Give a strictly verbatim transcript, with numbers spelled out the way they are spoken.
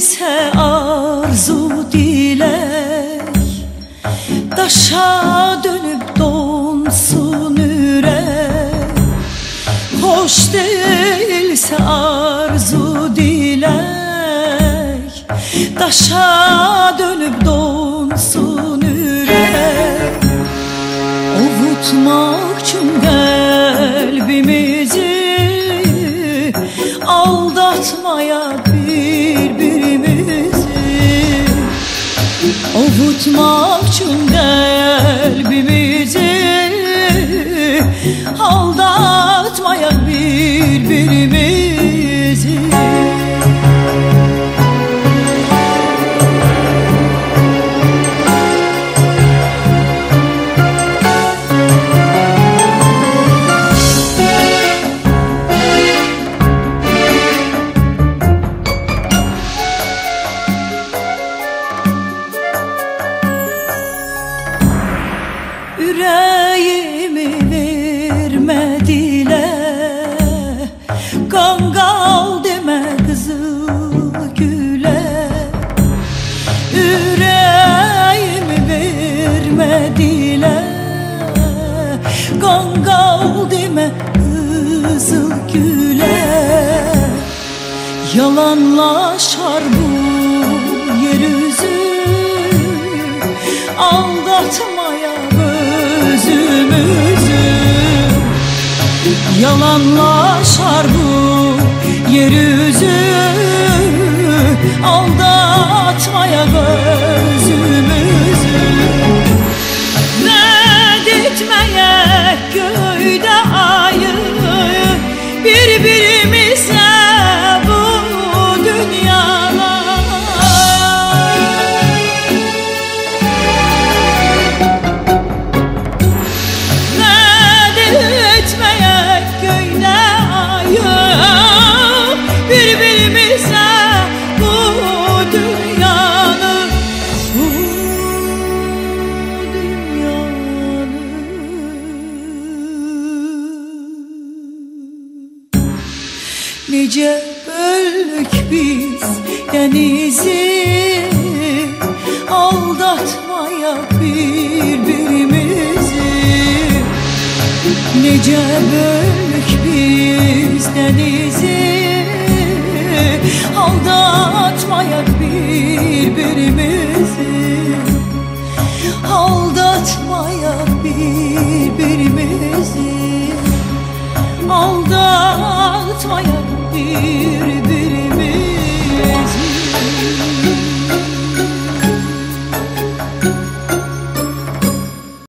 bilse arzu dilek, taşa dönüp donsun yürek. Hoş değilse arzu dilek, taşa dönüp donsun yürek. Ovutmak için kalbimizi, aldatmaya birbirimizi. Ovutmak için kalbimizi, aldatmaya birbirimizi. Yüreğimi vermediler, kangal deme kızıl güle. Yüreğimi vermediler, kangal deme kızıl güle. Yalanlaşar bu yeryüzü, aldatmaya özümüzü. Yalanlaşar bu yeryüzü, aldatmaya özümüzü. Reddetmeye köyde ayı, birbirimize bu dünyada. Nice böldük biz denizi, aldatmaya birbirimizi. Nice böldük biz denizi, aldatmaya birbirimizi. Aldatmaya birbirimizi, aldatmaya bir